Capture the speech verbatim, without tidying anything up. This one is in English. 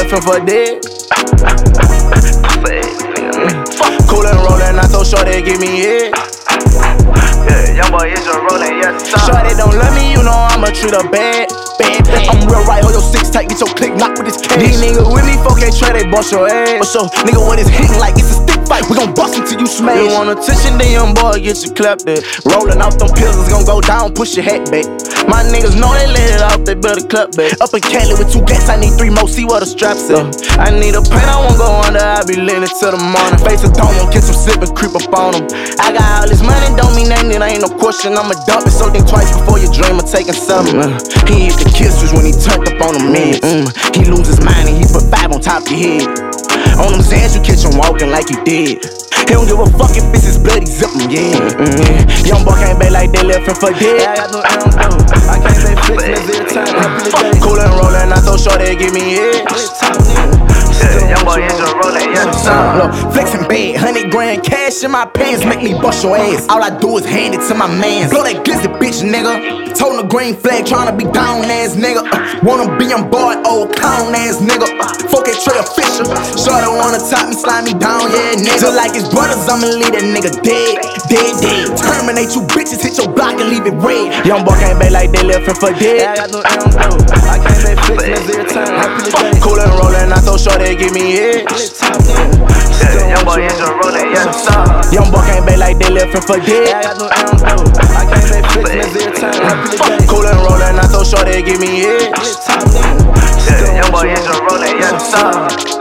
left him for dead. Coolin' rollin', not so sure they give me head. Yeah, young boy is a rollin', yes sir. Shorty don't love me, you know I'ma treat her bad. Bad, bad. I'm real right, hold your six tight, get your click knock with this cash. These niggas with me, folk can't try, they bust your ass. But so, nigga, what is hitting like it's a stick fight, we gon' bust until you smash. You want attention, then young boy get you clapped at. Rollin' off them pills, it's gon' go down, push your hat back. My niggas know they let it off, they better clap back. Up in Cali with two gats, I need three more, see what the straps at. I need a pain, I won't go under, I be leaning till the morning. Face a dome, won't get some sip and creep up on them. I got all this money, don't mean nothing, it ain't no question. I'ma dump it, so think twice before you dream of taking something. Uh, he used to kiss us when he turned up on the meds. Mm, he lose his mind and he put five on top of your head. On them Zans, you catch him walking like you did. He don't give a fuck if it's his bloody zip him, yeah. Mm-hmm. Young boy can't bait like they left him for dead. I got no M though. I can't say flexin' every time I play the day. Coolin' rollin', not so sure they give me head. Yeah, young boy is a rollin', yes sir. Look, flexin' bad, hundred grand cash in my pants make me bust your ass. All I do is hand it to my mans. Blow that glizzy bitch, nigga. Toting a green flag, tryna be down ass nigga. Uh, wanna be on board, old clown ass nigga. Uh, fuck that Trey official. Shorty wanna top me, slide me down, yeah, nigga. Just like his brothers, I'ma leave that nigga dead, dead, dead. Terminate you bitches, hit your block and leave it red. Young boy can't bait like they left him for dead. I got no M though. I can't say flexin' every time I play the day. Coolin' rollin', not so sure they give me head. Yeah, young boy is a rollin', yes sir. Young boy can't bait like they left him for dead. I got no M though. I can't say flexin' every time I play the day. Coolin' rollin', not so sure they give me head. Yeah, young boy is a rollin', yes sir.